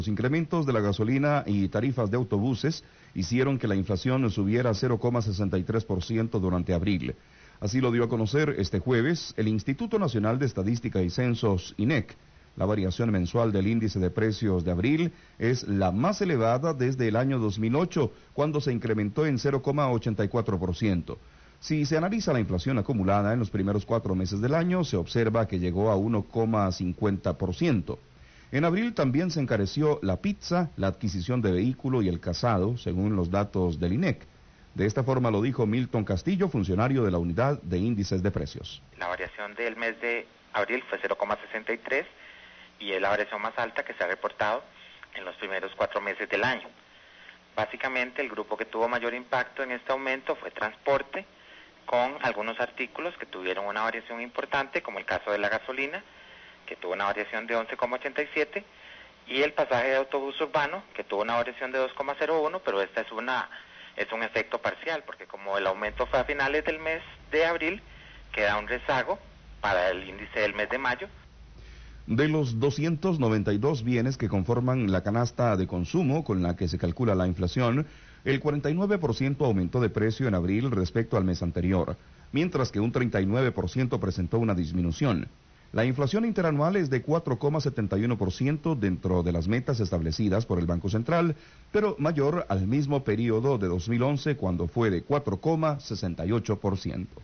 Los incrementos de la gasolina y tarifas de autobuses hicieron que la inflación subiera 0,63% durante abril. Así lo dio a conocer este jueves el Instituto Nacional de Estadística y Censos, INEC. La variación mensual del índice de precios de abril es la más elevada desde el año 2008, cuando se incrementó en 0,84%. Si se analiza la inflación acumulada en los primeros 4 meses del año, se observa que llegó a 1,50%. En abril también se encareció la pizza, la adquisición de vehículo y el calzado, según los datos del INEC. De esta forma lo dijo Milton Castillo, funcionario de la Unidad de Índices de Precios. La variación del mes de abril fue 0,63 y es la variación más alta que se ha reportado en los primeros 4 meses del año. Básicamente el grupo que tuvo mayor impacto en este aumento fue transporte, con algunos artículos que tuvieron una variación importante, como el caso de la gasolina, que tuvo una variación de 11,87, y el pasaje de autobús urbano, que tuvo una variación de 2,01, pero esta es un efecto parcial, porque como el aumento fue a finales del mes de abril, queda un rezago para el índice del mes de mayo. De los 292 bienes que conforman la canasta de consumo con la que se calcula la inflación, el 49% aumentó de precio en abril respecto al mes anterior, mientras que un 39% presentó una disminución. La inflación interanual es de 4,71% dentro de las metas establecidas por el Banco Central, pero mayor al mismo periodo de 2011, cuando fue de 4,68%.